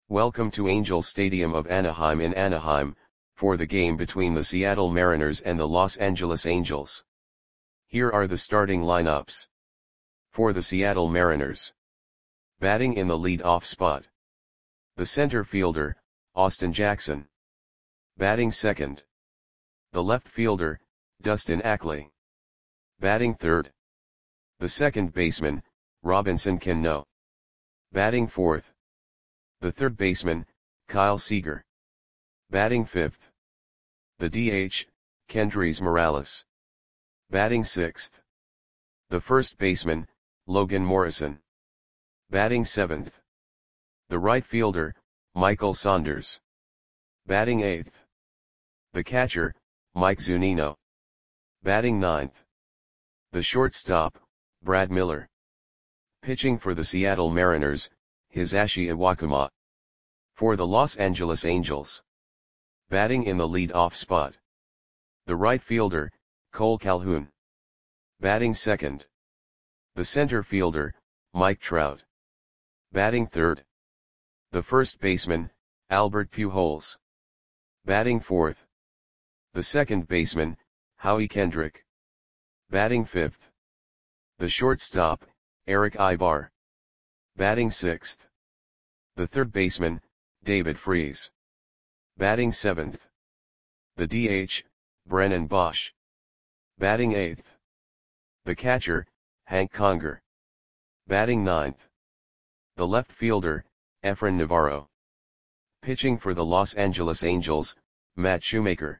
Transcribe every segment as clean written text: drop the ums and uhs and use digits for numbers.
Welcome to Angel Stadium of Anaheim in Anaheim, for the game between the Seattle Mariners and the Los Angeles Angels. Here are the starting lineups. For the Seattle Mariners. Batting in the lead-off spot. The center fielder, Austin Jackson. Batting second. The left fielder, Dustin Ackley. Batting third. The second baseman, Robinson Cano. Batting fourth. The third baseman, Kyle Seager. Batting fifth. The DH, Kendrys Morales. Batting sixth. The first baseman, Logan Morrison. Batting seventh. The right fielder, Michael Saunders. Batting eighth. The catcher, Mike Zunino. Batting ninth. The shortstop, Brad Miller. Pitching for the Seattle Mariners, Hisashi Iwakuma. For the Los Angeles Angels. Batting in the lead-off spot. The right fielder, Cole Calhoun. Batting second. The center fielder, Mike Trout. Batting third. The first baseman, Albert Pujols. Batting fourth. The second baseman, Howie Kendrick. Batting fifth. The shortstop, Eric Aybar. Batting sixth. The third baseman, David Freese. Batting seventh. The DH, Brennan Bosch. Batting eighth. The catcher, Hank Conger. Batting ninth. The left fielder, Efrain Navarro. Pitching for the Los Angeles Angels, Matt Shoemaker.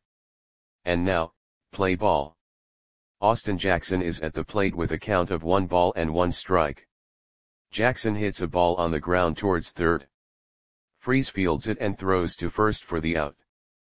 And now, play ball. Austin Jackson is at the plate with a count of 1 ball and 1 strike. Jackson hits a ball on the ground towards third. Freese fields it and throws to first for the out.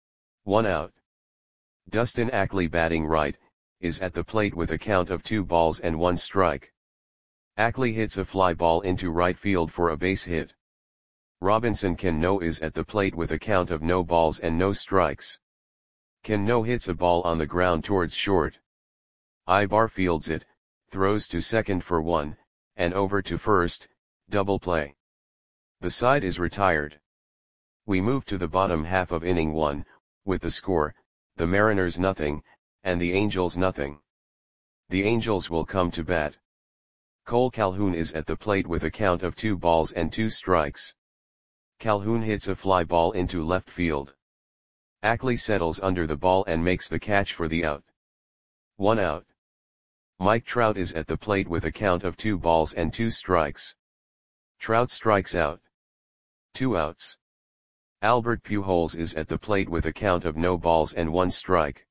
1 out. Dustin Ackley, batting right, is at the plate with a count of 2 balls and 1 strike. Ackley hits a fly ball into right field for a base hit. Robinson Cano is at the plate with a count of no balls and no strikes. Cano hits a ball on the ground towards short. Aybar fields it, throws to second for 1, and over to first, double play. The side is retired. We move to the bottom half of inning 1, with the score, the Mariners nothing, and the Angels nothing. The Angels will come to bat. Cole Calhoun is at the plate with a count of 2 balls and 2 strikes. Calhoun hits a fly ball into left field. Ackley settles under the ball and makes the catch for the out. 1 out. Mike Trout is at the plate with a count of 2 balls and 2 strikes. Trout strikes out. 2 outs. Albert Pujols is at the plate with a count of no balls and 1 strike.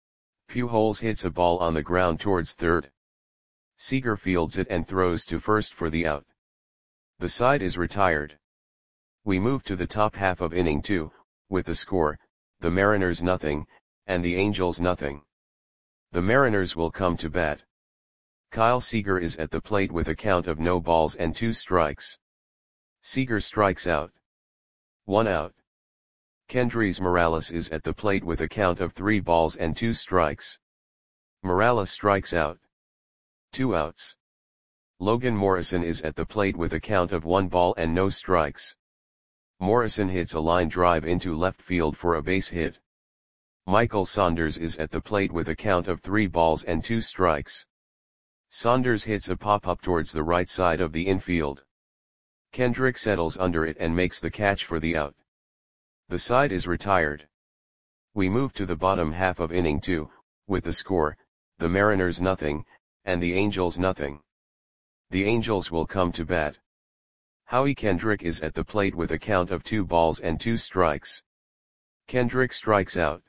Pujols hits a ball on the ground towards third. Seager fields it and throws to first for the out. The side is retired. We move to the top half of inning 2, with the score, the Mariners nothing, and the Angels nothing. The Mariners will come to bat. Kyle Seager is at the plate with a count of no balls and 2 strikes. Seager strikes out. 1 out. Kendrys Morales is at the plate with a count of 3 balls and 2 strikes. Morales strikes out. 2 outs. Logan Morrison is at the plate with a count of 1 ball and no strikes. Morrison hits a line drive into left field for a base hit. Michael Saunders is at the plate with a count of 3 balls and 2 strikes. Saunders hits a pop-up towards the right side of the infield. Kendrick settles under it and makes the catch for the out. The side is retired. We move to the bottom half of inning 2, with the score, the Mariners nothing, and the Angels nothing. The Angels will come to bat. Howie Kendrick is at the plate with a count of 2 balls and 2 strikes. Kendrick strikes out.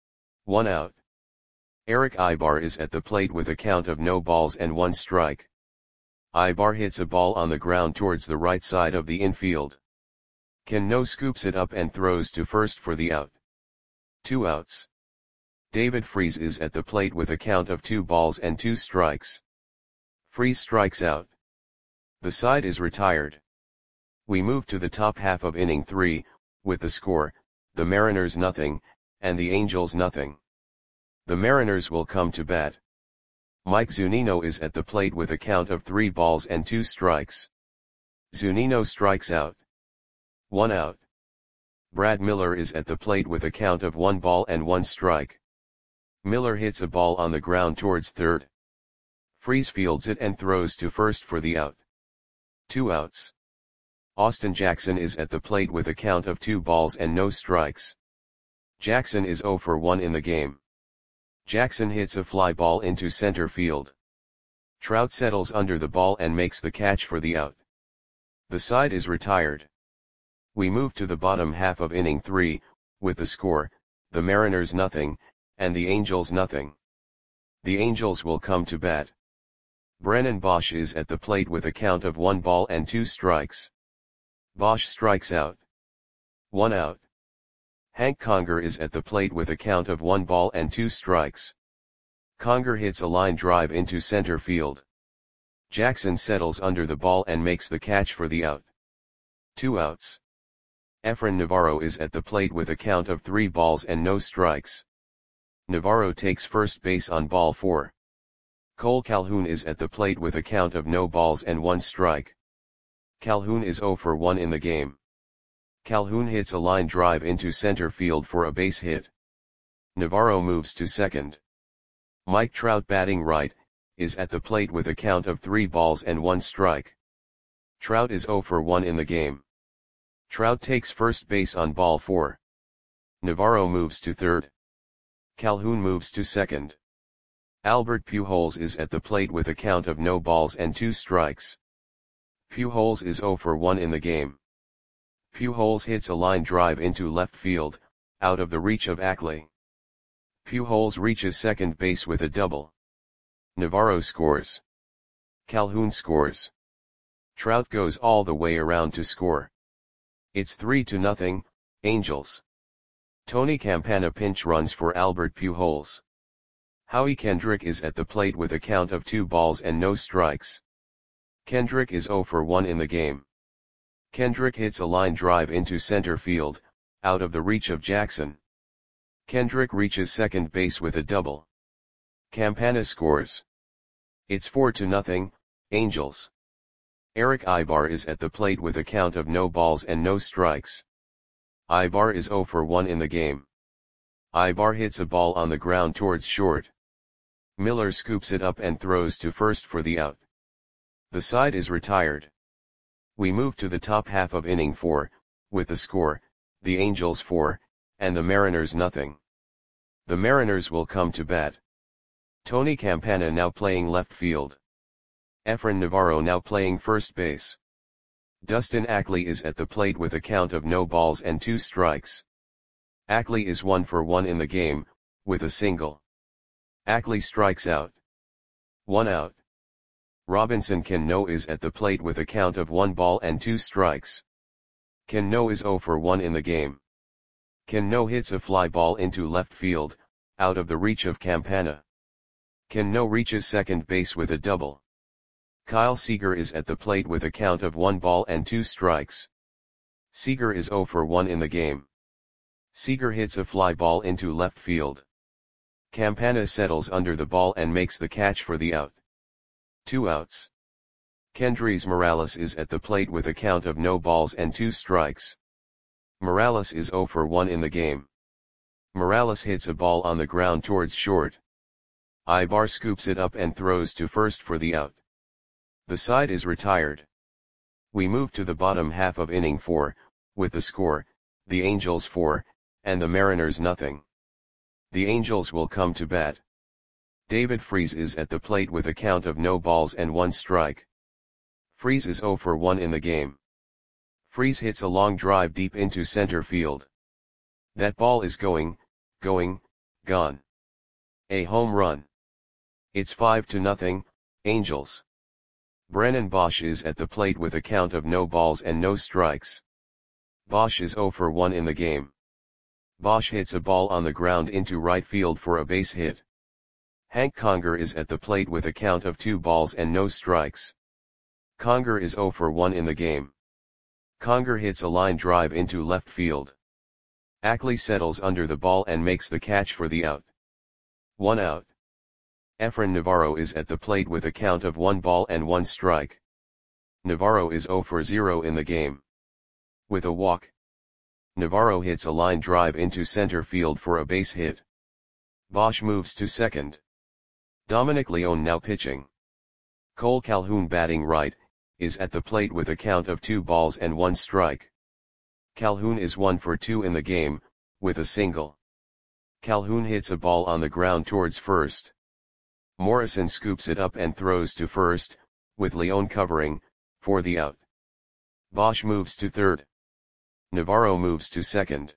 1 out. Eric Aybar is at the plate with a count of no balls and 1 strike. Aybar hits a ball on the ground towards the right side of the infield. Cano scoops it up and throws to first for the out. 2 outs. David Freese is at the plate with a count of 2 balls and 2 strikes. Freese strikes out. The side is retired. We move to the top half of inning 3, with the score, the Mariners nothing, and the Angels nothing. The Mariners will come to bat. Mike Zunino is at the plate with a count of 3 balls and 2 strikes. Zunino strikes out. 1 out. Brad Miller is at the plate with a count of 1 ball and 1 strike. Miller hits a ball on the ground towards third. Freese fields it and throws to first for the out. 2 outs. Austin Jackson is at the plate with a count of 2 balls and no strikes. Jackson is 0 for 1 in the game. Jackson hits a fly ball into center field. Trout settles under the ball and makes the catch for the out. The side is retired. We move to the bottom half of inning 3, with the score, the Mariners nothing, and the Angels nothing. The Angels will come to bat. Brennan Bosch is at the plate with a count of 1 ball and 2 strikes. Bosch strikes out. 1 out. Hank Conger is at the plate with a count of 1 ball and 2 strikes. Conger hits a line drive into center field. Jackson settles under the ball and makes the catch for the out. 2 outs. Efrain Navarro is at the plate with a count of 3 balls and no strikes. Navarro takes first base on ball 4. Cole Calhoun is at the plate with a count of no balls and 1 strike. Calhoun is 0 for 1 in the game. Calhoun hits a line drive into center field for a base hit. Navarro moves to second. Mike Trout, batting right, is at the plate with a count of 3 balls and 1 strike. Trout is 0 for 1 in the game. Trout takes first base on ball 4. Navarro moves to third. Calhoun moves to second. Albert Pujols is at the plate with a count of no balls and 2 strikes. Pujols is 0 for 1 in the game. Pujols hits a line drive into left field, out of the reach of Ackley. Pujols reaches second base with a double. Navarro scores. Calhoun scores. Trout goes all the way around to score. It's 3-0, Angels. Tony Campana pinch runs for Albert Pujols. Howie Kendrick is at the plate with a count of 2 balls and no strikes. Kendrick is 0 for 1 in the game. Kendrick hits a line drive into center field, out of the reach of Jackson. Kendrick reaches second base with a double. Campana scores. It's 4-0, Angels. Eric Ibar is at the plate with a count of no balls and no strikes. Ibar is 0 for 1 in the game. Ibar hits a ball on the ground towards short. Miller scoops it up and throws to first for the out. The side is retired. We move to the top half of inning 4, with the score, the Angels 4, and the Mariners nothing. The Mariners will come to bat. Tony Campana now playing left field. Efrain Navarro now playing first base. Dustin Ackley is at the plate with a count of no balls and 2 strikes. Ackley is 1 for 1 in the game, with a single. Ackley strikes out. 1 out. Robinson Cano is at the plate with a count of 1 ball and 2 strikes. Cano is 0 for 1 in the game. Cano hits a fly ball into left field, out of the reach of Campana. Cano reaches second base with a double. Kyle Seager is at the plate with a count of 1 ball and 2 strikes. Seager is 0 for 1 in the game. Seager hits a fly ball into left field. Campana settles under the ball and makes the catch for the out. 2 outs. Kendrys Morales is at the plate with a count of no balls and 2 strikes. Morales is 0 for 1 in the game. Morales hits a ball on the ground towards short. Ibar scoops it up and throws to first for the out. The side is retired. We move to the bottom half of inning 4, with the score, the Angels 4, and the Mariners nothing. The Angels will come to bat. David Freese is at the plate with a count of no balls and 1 strike. Freese is 0 for 1 in the game. Freese hits a long drive deep into center field. That ball is gone. A home run. It's 5-0, Angels. Brennan Bosch is at the plate with a count of no balls and no strikes. Bosch is 0 for 1 in the game. Bosch hits a ball on the ground into right field for a base hit. Hank Conger is at the plate with a count of 2 balls and no strikes. Conger is 0 for 1 in the game. Conger hits a line drive into left field. Ackley settles under the ball and makes the catch for the out. 1 out. Efrain Navarro is at the plate with a count of 1 ball and 1 strike. Navarro is 0 for 0 in the game. With a walk. Navarro hits a line drive into center field for a base hit. Bosch moves to second. Dominic Leone now pitching. Cole Calhoun batting right, is at the plate with a count of 2 balls and 1 strike. Calhoun is 1 for 2 in the game, with a single. Calhoun hits a ball on the ground towards first. Morrison scoops it up and throws to first, with Leone covering, for the out. Bosch moves to third. Navarro moves to second.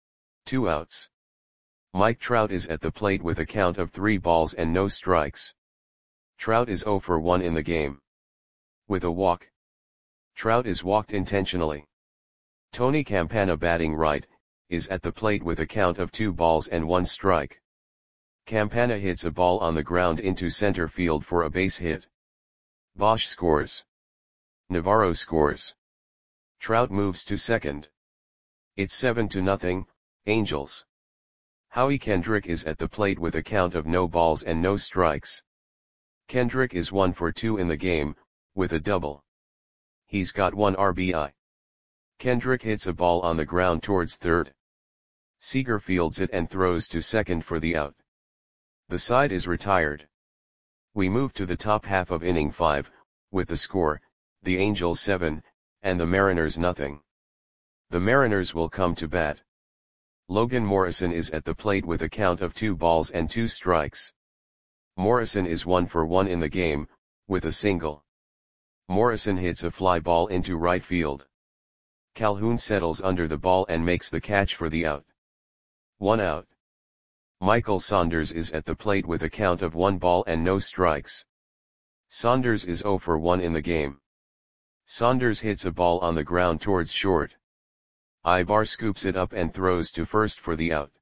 2 outs. Mike Trout is at the plate with a count of 3 balls and no strikes. Trout is 0 for 1 in the game. With a walk. Trout is walked intentionally. Tony Campana batting right, is at the plate with a count of 2 balls and 1 strike. Campana hits a ball on the ground into center field for a base hit. Bosch scores. Navarro scores. Trout moves to second. It's 7-0, Angels. Howie Kendrick is at the plate with a count of no balls and no strikes. Kendrick is 1 for 2 in the game, with a double. He's got 1 RBI. Kendrick hits a ball on the ground towards third. Seager fields it and throws to second for the out. The side is retired. We move to the top half of inning 5, with the score, the Angels 7, and the Mariners nothing. The Mariners will come to bat. Logan Morrison is at the plate with a count of 2 balls and 2 strikes. Morrison is 1 for 1 in the game, with a single. Morrison hits a fly ball into right field. Calhoun settles under the ball and makes the catch for the out. 1 out. Michael Saunders is at the plate with a count of 1 ball and no strikes. Saunders is 0 for 1 in the game. Saunders hits a ball on the ground towards short. Ibar scoops it up and throws to first for the out.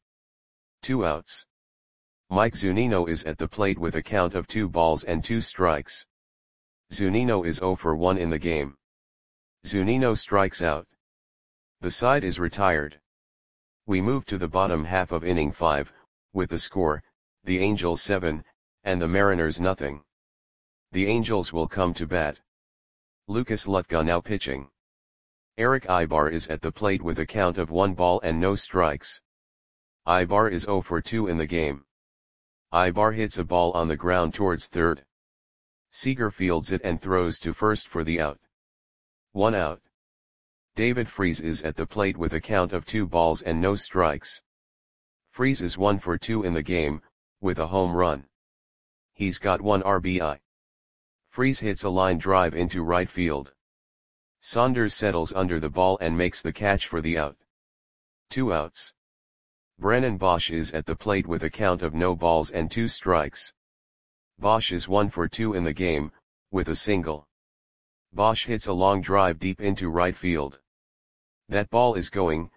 2 outs. Mike Zunino is at the plate with a count of 2 balls and 2 strikes. Zunino is 0 for 1 in the game. Zunino strikes out. The side is retired. We move to the bottom half of inning 5, with the score, the Angels 7, and the Mariners nothing. The Angels will come to bat. Lucas Lutka now pitching. Eric Ibar is at the plate with a count of 1 ball and no strikes. Ibar is 0 for 2 in the game. Ibar hits a ball on the ground towards third. Seager fields it and throws to first for the out. 1 out. David Freese is at the plate with a count of 2 balls and no strikes. Freese is 1 for 2 in the game, with a home run. He's got 1 RBI. Freese hits a line drive into right field. Saunders settles under the ball and makes the catch for the out. 2 outs. Brennan Bosch is at the plate with a count of no balls and 2 strikes. Bosch is 1 for 2 in the game, with a single. Bosch hits a long drive deep into right field. That ball is gone.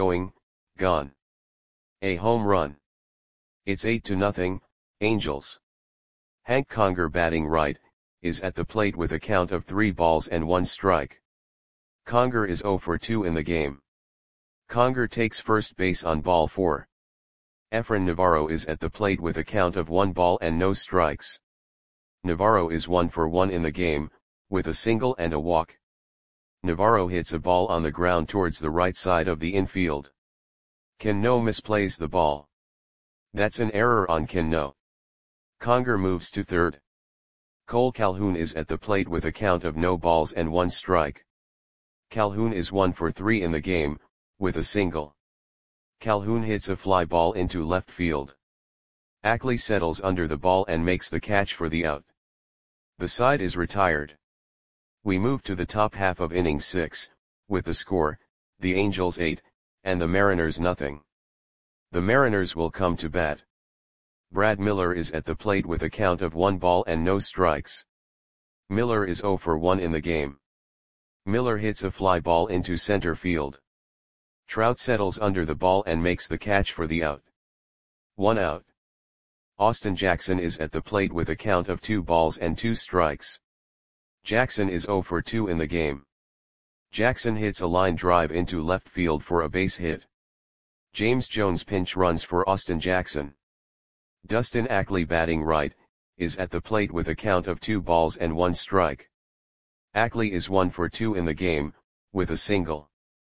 A home run. It's 8-0, Angels. Hank Conger batting right, is at the plate with a count of 3 balls and 1 strike. Conger is 0 for 2 in the game. Conger takes first base on ball 4. Efrain Navarro is at the plate with a count of 1 ball and no strikes. Navarro is 1 for 1 in the game, with a single and a walk. Navarro hits a ball on the ground towards the right side of the infield. Cano misplays the ball. That's an error on Cano. Conger moves to third. Cole Calhoun is at the plate with a count of no balls and 1 strike. Calhoun is 1 for 3 in the game, with a single. Calhoun hits a fly ball into left field. Ackley settles under the ball and makes the catch for the out. The side is retired. We move to the top half of inning 6, with the score, the Angels 8, and the Mariners nothing. The Mariners will come to bat. Brad Miller is at the plate with a count of 1 ball and no strikes. Miller is 0 for 1 in the game. Miller hits a fly ball into center field. Trout settles under the ball and makes the catch for the out. 1 out. Austin Jackson is at the plate with a count of 2 balls and 2 strikes. Jackson is 0 for 2 in the game. Jackson hits a line drive into left field for a base hit. James Jones pinch runs for Austin Jackson. Dustin Ackley batting right, is at the plate with a count of 2 balls and 1 strike. Ackley is 1 for 2 in the game, with a single.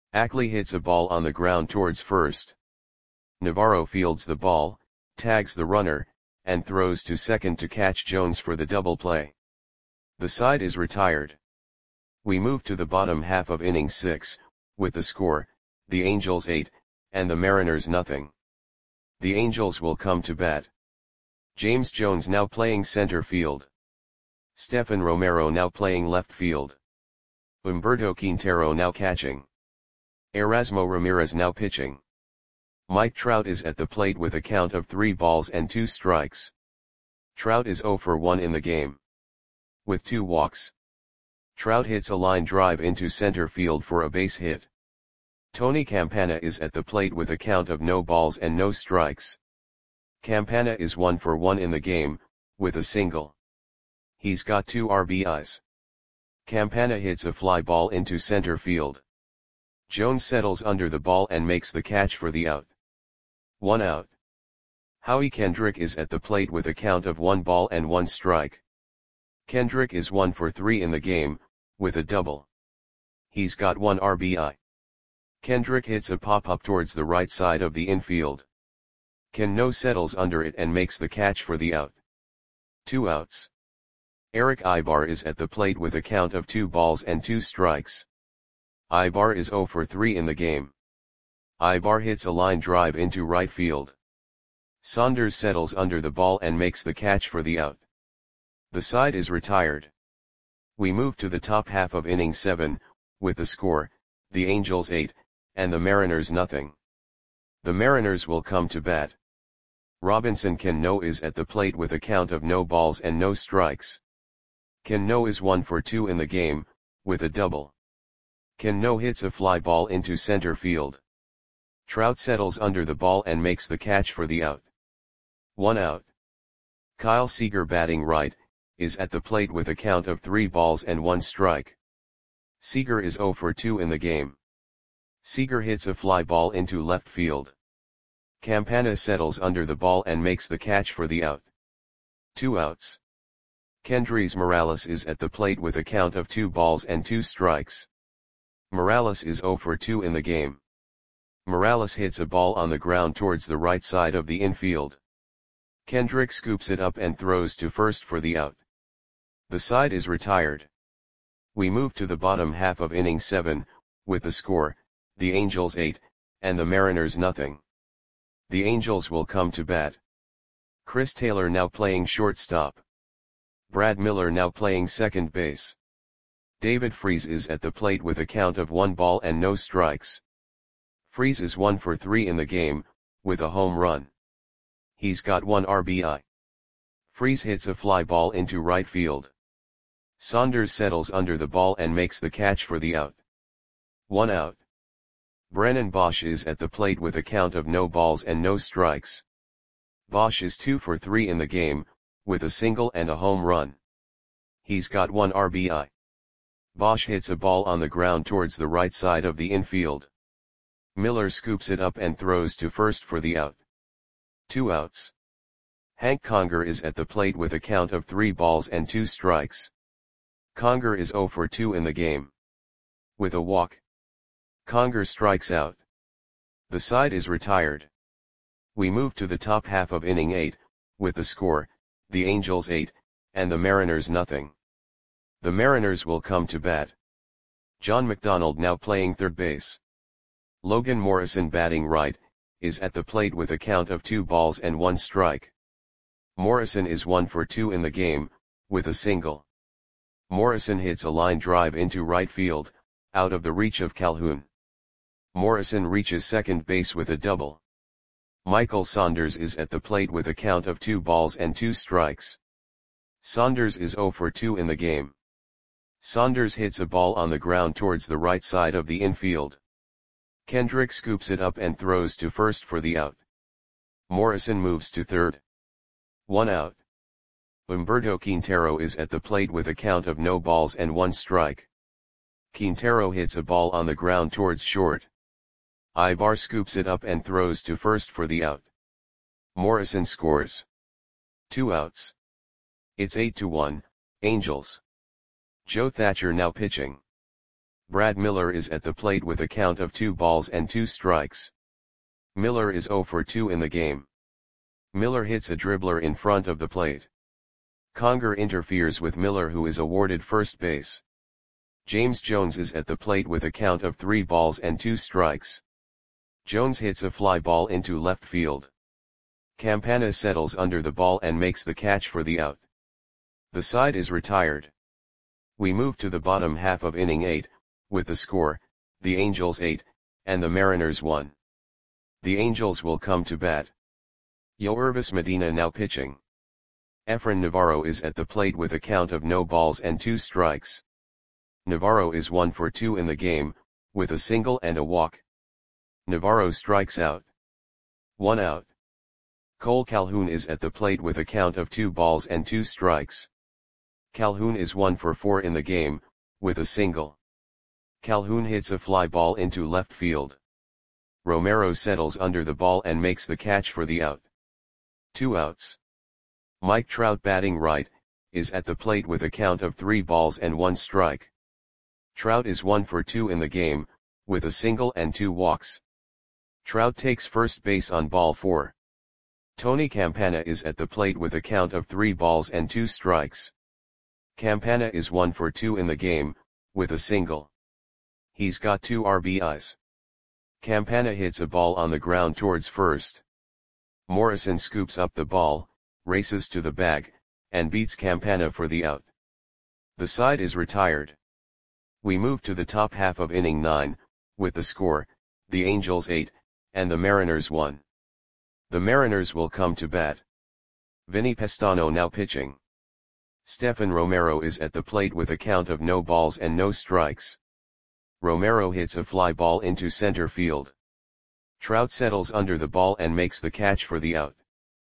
Ackley hits a ball on the ground towards first. Navarro fields the ball, tags the runner, and throws to second to catch Jones for the double play. The side is retired. We move to the bottom half of inning 6, with the score, the Angels 8, and the Mariners nothing. The Angels will come to bat. James Jones now playing center field. Stephen Romero now playing left field. Humberto Quintero now catching. Erasmo Ramirez now pitching. Mike Trout is at the plate with a count of 3 balls and 2 strikes. Trout is 0 for 1 in the game. With 2 walks. Trout hits a line drive into center field for a base hit. Tony Campana is at the plate with a count of no balls and no strikes. Campana is 1 for 1 in the game, with a single. He's got 2 RBIs. Campana hits a fly ball into center field. Jones settles under the ball and makes the catch for the out. 1 out. Howie Kendrick is at the plate with a count of 1 ball and 1 strike. Kendrick is 1 for 3 in the game, with a double. He's got 1 RBI. Kendrick hits a pop-up towards the right side of the infield. Cano settles under it and makes the catch for the out. 2 outs. Eric Ibar is at the plate with a count of 2 balls and 2 strikes. Ibar is 0 for 3 in the game. Ibar hits a line drive into right field. Saunders settles under the ball and makes the catch for the out. The side is retired. We move to the top half of inning 7, with the score, the Angels 8, and the Mariners nothing. The Mariners will come to bat. Robinson Cano is at the plate with a count of no balls and no strikes. Cano is 1 for 2 in the game, with a double. Cano hits a fly ball into center field. Trout settles under the ball and makes the catch for the out. 1 out. Kyle Seager batting right, is at the plate with a count of 3 balls and 1 strike. Seager is 0 for 2 in the game. Seager hits a fly ball into left field. Campana settles under the ball and makes the catch for the out. 2 outs. Kendrys Morales is at the plate with a count of 2 balls and 2 strikes. Morales is 0 for 2 in the game. Morales hits a ball on the ground towards the right side of the infield. Kendrick scoops it up and throws to first for the out. The side is retired. We move to the bottom half of inning 7, with the score, the Angels 8, and the Mariners nothing. The Angels will come to bat. Chris Taylor now playing shortstop. Brad Miller now playing second base. David Freese is at the plate with a count of 1 ball and no strikes. Freese is 1 for 3 in the game, with a home run. He's got 1 RBI. Freese hits a fly ball into right field. Saunders settles under the ball and makes the catch for the out. 1 out. Brennan Bosch is at the plate with a count of no balls and no strikes. Bosch is 2 for 3 in the game, with a single and a home run. He's got 1 RBI. Bosch hits a ball on the ground towards the right side of the infield. Miller scoops it up and throws to first for the out. 2 outs. Hank Conger is at the plate with a count of 3 balls and 2 strikes. Conger is 0 for 2 in the game. With a walk. Conger strikes out. The side is retired. We move to the top half of inning 8, with the score, the Angels 8, and the Mariners nothing. The Mariners will come to bat. John McDonald now playing third base. Logan Morrison batting right, is at the plate with a count of 2 balls and 1 strike. Morrison is 1 for 2 in the game, with a single. Morrison hits a line drive into right field, out of the reach of Calhoun. Morrison reaches second base with a double. Michael Saunders is at the plate with a count of 2 balls and 2 strikes. Saunders is 0 for 2 in the game. Saunders hits a ball on the ground towards the right side of the infield. Kendrick scoops it up and throws to first for the out. Morrison moves to third. 1 out. Humberto Quintero is at the plate with a count of no balls and 1 strike. Quintero hits a ball on the ground towards short. Ibar scoops it up and throws to first for the out. Morrison scores. 2 outs. It's 8-1, Angels. Joe Thatcher now pitching. Brad Miller is at the plate with a count of 2 balls and 2 strikes. Miller is 0 for 2 in the game. Miller hits a dribbler in front of the plate. Conger interferes with Miller, who is awarded first base. James Jones is at the plate with a count of 3 balls and 2 strikes. Jones hits a fly ball into left field. Campana settles under the ball and makes the catch for the out. The side is retired. We move to the bottom half of inning 8, with the score, the Angels 8, and the Mariners 1. The Angels will come to bat. Yoervis Medina now pitching. Efrain Navarro is at the plate with a count of no balls and 2 strikes. Navarro is 1 for 2 in the game, with a single and a walk. Navarro strikes out. 1 out. Cole Calhoun is at the plate with a count of 2 balls and 2 strikes. Calhoun is 1 for 4 in the game, with a single. Calhoun hits a fly ball into left field. Romero settles under the ball and makes the catch for the out. 2 outs. Mike Trout, batting right, is at the plate with a count of 3 balls and 1 strike. Trout is 1 for 2 in the game, with a single and 2 walks. Trout takes first base on ball 4. Tony Campana is at the plate with a count of 3 balls and 2 strikes. Campana is 1 for 2 in the game, with a single. He's got 2 RBIs. Campana hits a ball on the ground towards first. Morrison scoops up the ball, races to the bag, and beats Campana for the out. The side is retired. We move to the top half of inning 9, with the score, the Angels 8, and the Mariners 1. The Mariners will come to bat. Vinny Pestano now pitching. Stephen Romero is at the plate with a count of no balls and no strikes. Romero hits a fly ball into center field. Trout settles under the ball and makes the catch for the out.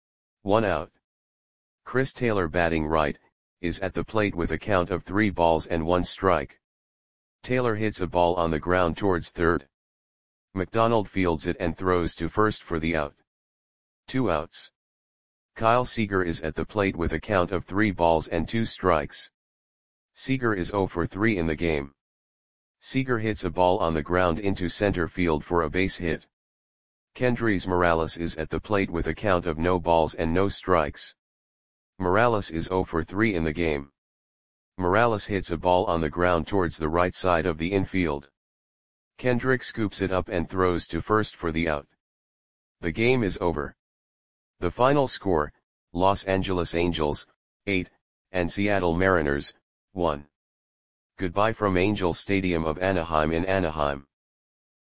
1 out. Chris Taylor, batting right, is at the plate with a count of 3 balls and 1 strike. Taylor hits a ball on the ground towards third. McDonald fields it and throws to first for the out. 2 outs. Kyle Seager is at the plate with a count of 3 balls and 2 strikes. Seager is 0 for 3 in the game. Seager hits a ball on the ground into center field for a base hit. Kendrys Morales is at the plate with a count of no balls and no strikes. Morales is 0 for 3 in the game. Morales hits a ball on the ground towards the right side of the infield. Kendrick scoops it up and throws to first for the out. The game is over. The final score, Los Angeles Angels, 8, and Seattle Mariners, 1. Goodbye from Angel Stadium of Anaheim in Anaheim.